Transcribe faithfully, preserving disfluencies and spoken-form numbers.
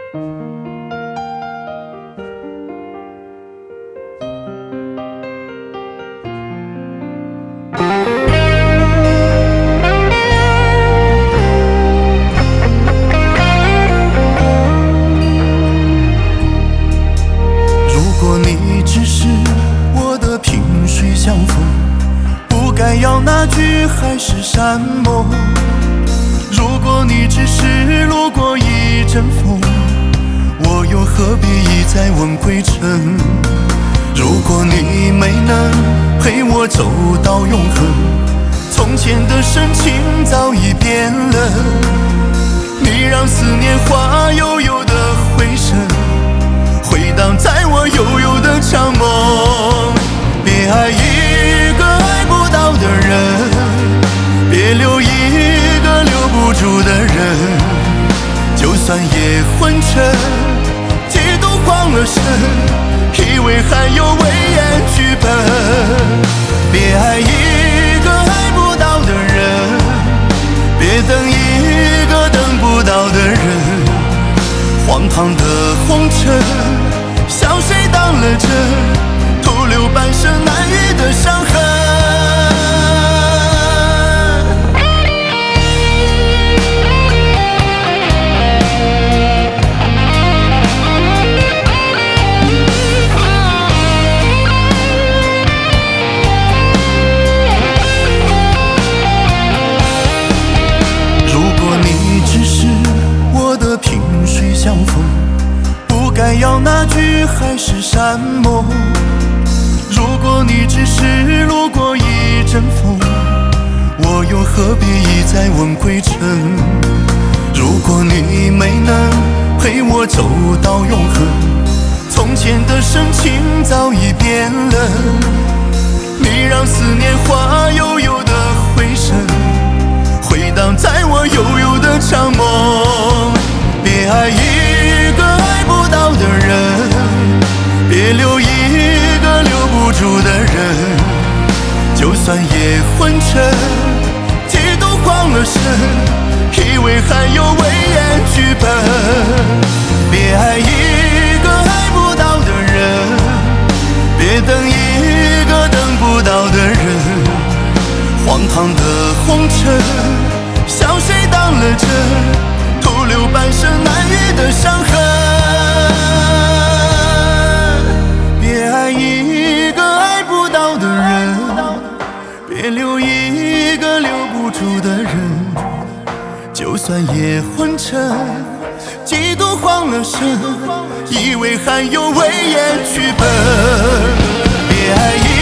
要那句海誓山盟。如果你只是路过一阵风，我又何必一再问归程？如果你没能陪我走到永恒，从前的深情早已变了。你让思念化悠悠的回声，回荡在我悠悠的长梦。别爱一个爱不到的人，别留一个留不住的人。就算夜昏沉，几度慌了神，以为还有微言剧本。别爱一个爱不到的人，别等一个等不到的人。荒唐的红尘，向谁当了真，徒留半生难愈的伤痕。如果你只是我的萍水相逢，不该要那句海誓山盟。如果你只是路过一阵风，我又何必一再问归程？如果你没能陪我走到永恒，从前的深情早已变了。你让思念化悠悠的回声，回荡在我悠悠的长梦。别爱一个爱不到的人，别留一个留不住的人。就算夜昏沉，几度慌了神，以为还有微言剧本。别爱一个爱不到的人，别等一个等不到的人。荒唐的红尘，向谁当了真，徒留半生难愈的伤痕。别爱一个爱不到的人，别留一个留不住的人。就算夜昏沉，几度慌了神，以为还有微言剧本。别爱一